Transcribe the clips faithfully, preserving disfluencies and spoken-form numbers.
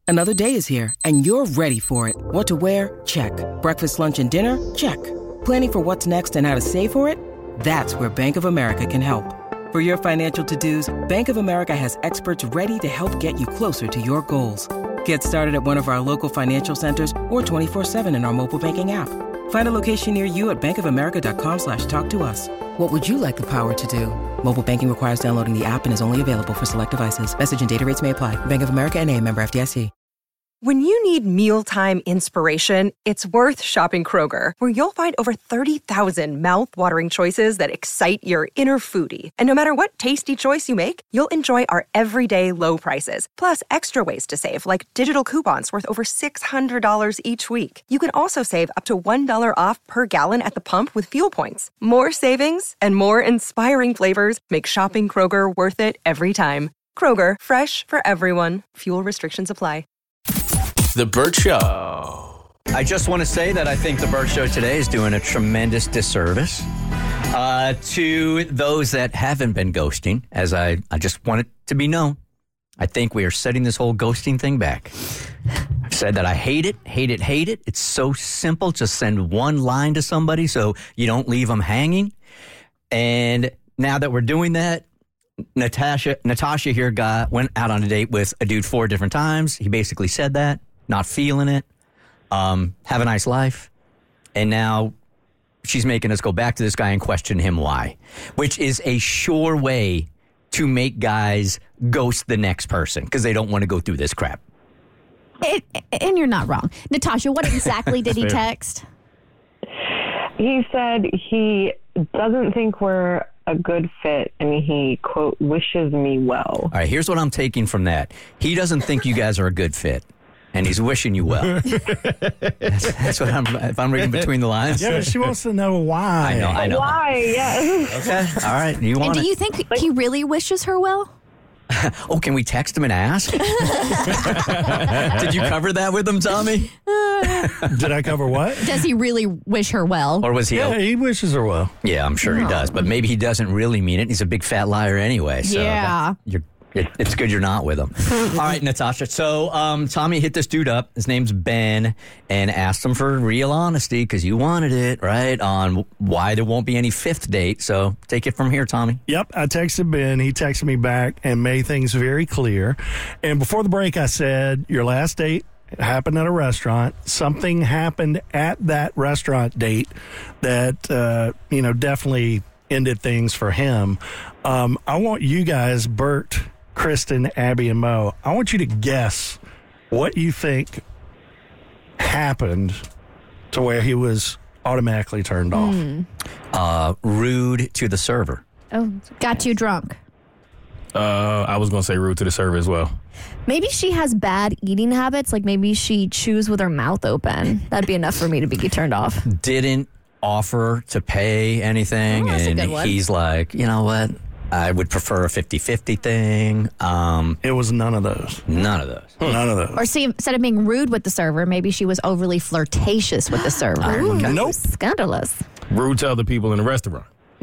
Another day is here, and you're ready for it. What to wear? Check. Breakfast, lunch, and dinner? Check. Planning for what's next and how to save for it? That's where Bank of America can help. For your financial to-dos, Bank of America has experts ready to help get you closer to your goals. Get started at one of our local financial centers or twenty-four seven in our mobile banking app. Find a location near you at bankofamerica.com slash talk to us. What would you like the power to do? Mobile banking requires downloading the app and is only available for select devices. Message and data rates may apply. Bank of America N A, member F D I C. When you need mealtime inspiration, it's worth shopping Kroger, where you'll find over thirty thousand mouth-watering choices that excite your inner foodie. And no matter what tasty choice you make, you'll enjoy our everyday low prices, plus extra ways to save, like digital coupons worth over six hundred dollars each week. You can also save up to one dollar off per gallon at the pump with fuel points. More savings and more inspiring flavors make shopping Kroger worth it every time. Kroger, fresh for everyone. Fuel restrictions apply. The Burt Show. I just want to say that I think The Burt Show today is doing a tremendous disservice uh, to those that haven't been ghosting, as I, I just want it to be known. I think we are setting this whole ghosting thing back. I've said that I hate it, hate it, hate it. It's so simple. Just send one line to somebody so you don't leave them hanging. And now that we're doing that, Natasha Natasha here got went out on a date with a dude four different times. He basically said that. Not feeling it, um, have a nice life. And now she's making us go back to this guy and question him why, which is a sure way to make guys ghost the next person because they don't want to go through this crap. It, and you're not wrong. Natasha, what exactly did he text? He said he doesn't think we're a good fit, and he, quote, wishes me well. All right, here's what I'm taking from that. He doesn't think you guys are a good fit. And he's wishing you well. that's, that's what I'm, if I'm reading between the lines. Yeah, but she wants to know why. I know, I know. Why, yeah. Okay, all right. You want and do it? you think he really wishes her well? Oh, can we text him and ask? Did you cover that with him, Tommy? Did I cover what? Does he really wish her well? Or was he? Yeah, he wishes her well. Yeah, I'm sure he does. But maybe he doesn't really mean it. He's a big fat liar anyway. So yeah. You're It, it's good you're not with him. All right, Natasha. So um, Tommy hit this dude up. His name's Ben, and asked him for real honesty because you wanted it, right, on why there won't be any fifth date. So take it from here, Tommy. Yep, I texted Ben. He texted me back and made things very clear. And before the break, I said, your last date happened at a restaurant. Something happened at that restaurant date that, uh, you know, definitely ended things for him. Um, I want you guys, Bert, Kristen, Abby, and Mo, I want you to guess what you think happened to where he was automatically turned off. Mm. Uh, rude to the server. Oh, got you drunk. Uh, I was going to say rude to the server as well. Maybe she has bad eating habits. Like maybe she chews with her mouth open. That'd be enough for me to be turned off. Didn't offer to pay anything. Oh, that's a and good one. He's like, you know what? I would prefer a fifty-fifty thing. Um, it was none of those. None of those. None of those. Or see, instead of being rude with the server, maybe she was overly flirtatious with the server. Ooh, nope. Scandalous. Rude to other people in the restaurant.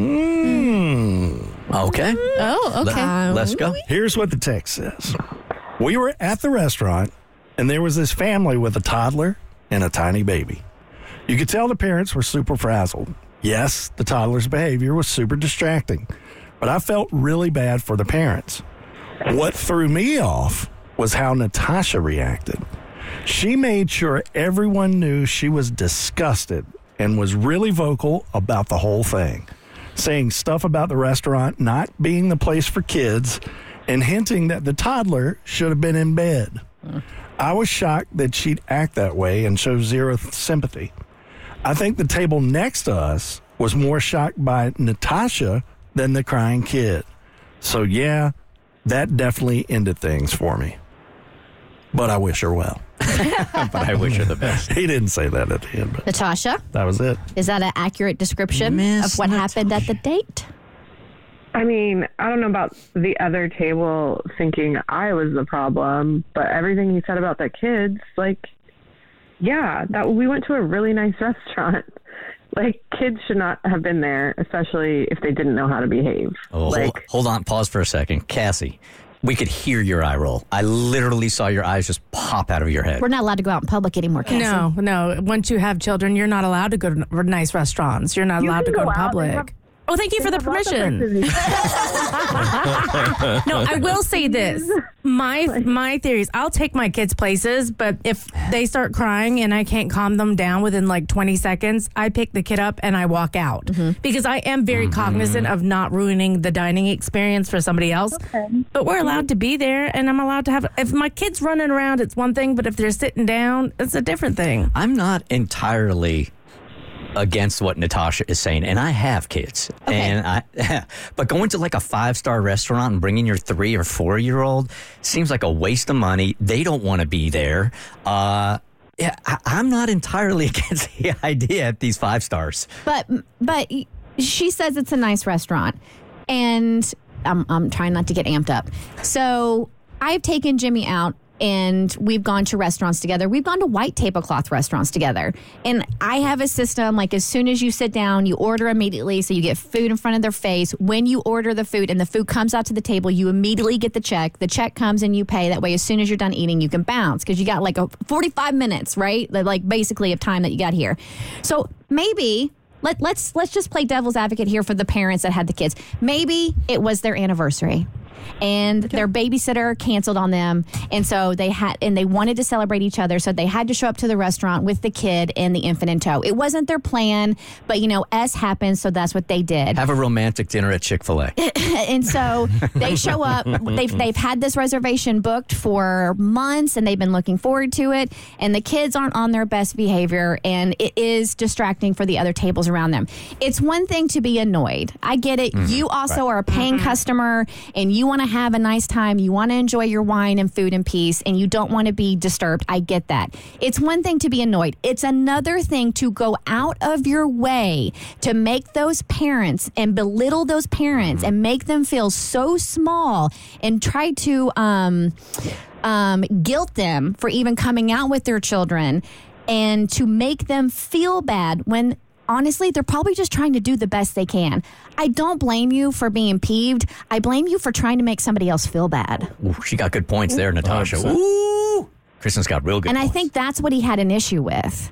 Mm. Okay. Oh, okay. Let, let's go. Here's what the text says. We were at the restaurant, and there was this family with a toddler and a tiny baby. You could tell the parents were super frazzled. Yes, the toddler's behavior was super distracting, but I felt really bad for the parents. What threw me off was how Natasha reacted. She made sure everyone knew she was disgusted and was really vocal about the whole thing, saying stuff about the restaurant not being the place for kids and hinting that the toddler should have been in bed. Mm. I was shocked that she'd act that way and show zero sympathy. I think the table next to us was more shocked by Natasha than the crying kid. So, yeah, that definitely ended things for me. But I wish her well. But I wish her the best. He didn't say that at the end. But Natasha? that was it. Is that an accurate description Miss of what Natasha. happened at the date? I mean, I don't know about the other table thinking I was the problem, but everything he said about the kids, like, yeah, that we went to a really nice restaurant. Like, kids should not have been there, especially if they didn't know how to behave. Oh, like, hold, hold on. Pause for a second. Cassie, we could hear your eye roll. I literally saw your eyes just pop out of your head. We're not allowed to go out in public anymore, Cassie. No, no. Once you have children, you're not allowed to go to r- nice restaurants. You're not You allowed to can go go to out. public. They have- Oh, thank you for the There's lots of permission. places you- No, I will say this. My my theory is I'll take my kids places, but if they start crying and I can't calm them down within like twenty seconds, I pick the kid up and I walk out. Because I am very cognizant of not ruining the dining experience for somebody else. But we're allowed to be there, and I'm allowed to have... If my kid's running around, it's one thing, but if they're sitting down, it's a different thing. I'm not entirely against what Natasha is saying, and I have kids. Okay. And I, but going to like a five-star restaurant and bringing your three or four-year-old seems like a waste of money. They don't want to be there. Uh, yeah, I, I'm not entirely against the idea at these five stars. But but she says it's a nice restaurant, and I'm I'm trying not to get amped up. So I've taken Jimmy out, and we've gone to restaurants together. We've gone to white tablecloth restaurants together. And I have a system, like as soon as you sit down, you order immediately. So you get food in front of their face. When you order the food and the food comes out to the table, you immediately get the check. The check comes and you pay. That way, as soon as you're done eating, you can bounce because you got like a forty-five minutes, right? Like basically of time that you got here. So maybe... Let, let's let's just play devil's advocate here for the parents that had the kids. Maybe it was their anniversary, and their babysitter canceled on them, and so they had and they wanted to celebrate each other, so they had to show up to the restaurant with the kid and the infant in tow. It wasn't their plan, but you know, S happened, so that's what they did. Have a romantic dinner at Chick-fil-A. And so they show up. They've they've had this reservation booked for months, and they've been looking forward to it. And the kids aren't on their best behavior, and it is distracting for the other tables around them. It's one thing to be annoyed. I get it. Mm-hmm. You also right. are a paying mm-hmm. customer, and you want to have a nice time. You want to enjoy your wine and food in peace, and you don't want to be disturbed. I get that. It's one thing to be annoyed. It's another thing to go out of your way to make those parents and belittle those parents mm-hmm. and make them feel so small and try to um, um, guilt them for even coming out with their children and to make them feel bad when honestly, they're probably just trying to do the best they can. I don't blame you for being peeved. I blame you for trying to make somebody else feel bad. Ooh, she got good points there, Natasha. Ooh, Kristen's got real good and points. I think that's what he had an issue with.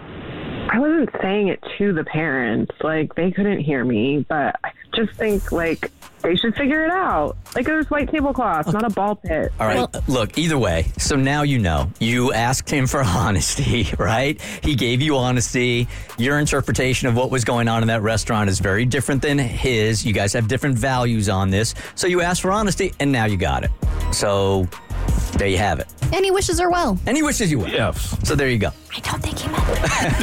I wasn't saying it to the parents. Like, they couldn't hear me, but I just think, like, they should figure it out. Like, it was white tablecloth, okay. not a ball pit. All right, well, look, either way, so now you know. You asked him for honesty, right? He gave you honesty. Your interpretation of what was going on in that restaurant is very different than his. You guys have different values on this. So you asked for honesty, and now you got it. So there you have it. And he wishes her well. And he wishes you well. Yes. So there you go. I don't think he meant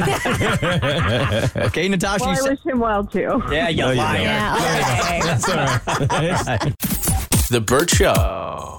that. Okay, Natasha. Well, you I said- wish him well, too. Yeah, you No, you liar. don't. Yeah, okay. That's all right. The Burt Show.